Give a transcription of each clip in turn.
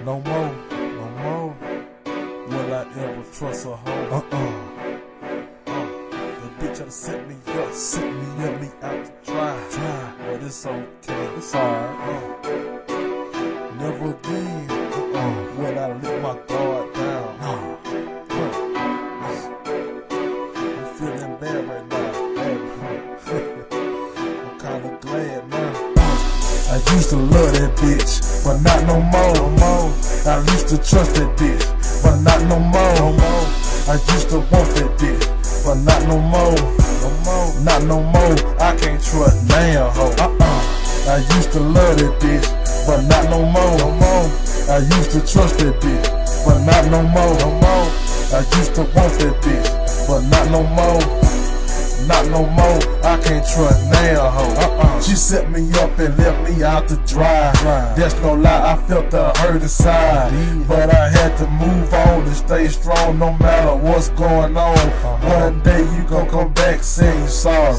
No more, no more will I ever trust a hoe. The bitch try to set me up, me out to try. But it's okay, it's alright. Never again will I let my guard down. I'm feeling bad right now. I'm kinda glad now. I used to love that bitch, but not no more. I used to trust that bitch, but not no more. I used to want that bitch, but not no more. Not no more. I can't trust now, ho. I used to love that bitch, but not no more. I used to trust that bitch, but not no more. I used to want that bitch, but not no more. Not no more, I can't trust now, ho. She set me up and left me out to dry. That's no lie, I felt the hurt inside. But I had to move on and stay strong no matter what's going on. One day you gon' come back saying you sorry.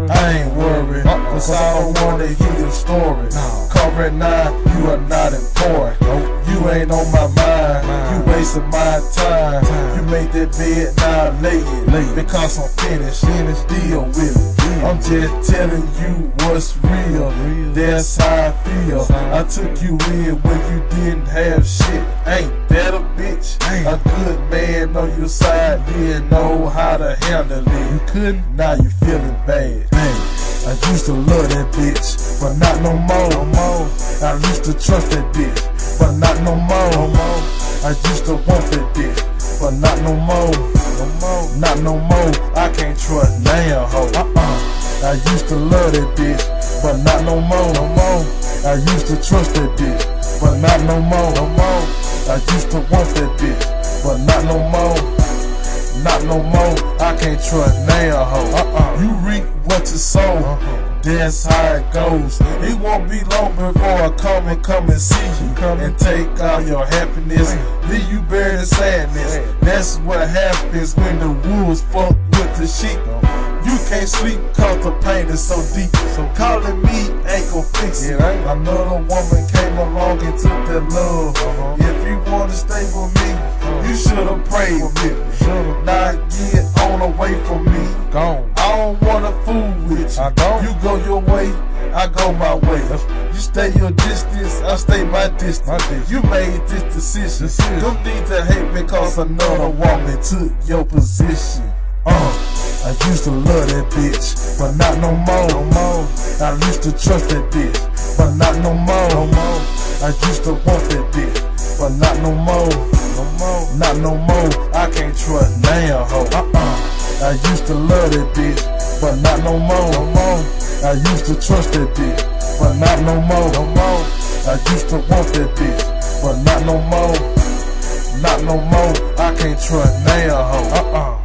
I ain't worried, cause I don't wanna hear your story. Covering 9, you are not important. You ain't on my mind, you wasting my time. You made that bed, now lay it, because I'm finished. Deal with it. I'm just telling you what's real. That's how I feel. I took you in when you didn't have shit. Ain't that a bitch? A good man on your side didn't know how to handle it. You couldn't, now you feeling bad. I used to love that bitch, but not no more. I used to trust that bitch, but not no more. I used to want that bitch, but not no more. Not no more, I can't trust now, ho. I used to love that bitch, but not no more. I used to trust that bitch, but not no more. I used to want that bitch, but not no more. Not no more, I can't trust now, ho. You reap what you sow, that's how it goes. It won't be long before I come and see you, and take all your happiness, leave you buried in sadness. That's what happens when the wolves fuck with the sheep. You can't sleep cause the pain is so deep. So calling me ain't gon' fix it. Another woman came along and took that love. If you wanna stay with me, you should've prayed with me. Now get on away from me. Gone. I don't wanna fool with you. You go your way, I go my way. You stay your distance, I stay my distance. You made this decision. You need to hate me cause another woman took your position. I used to love that bitch, but not no more. I used to trust that bitch, but not no more. I used to want that bitch, but not no more. Not no more, I can't trust now, ho. I used to love that bitch, but not no more. I used to trust that bitch, but not no more. I used to want that bitch, but not no more. Not no more, I can't trust now, ho.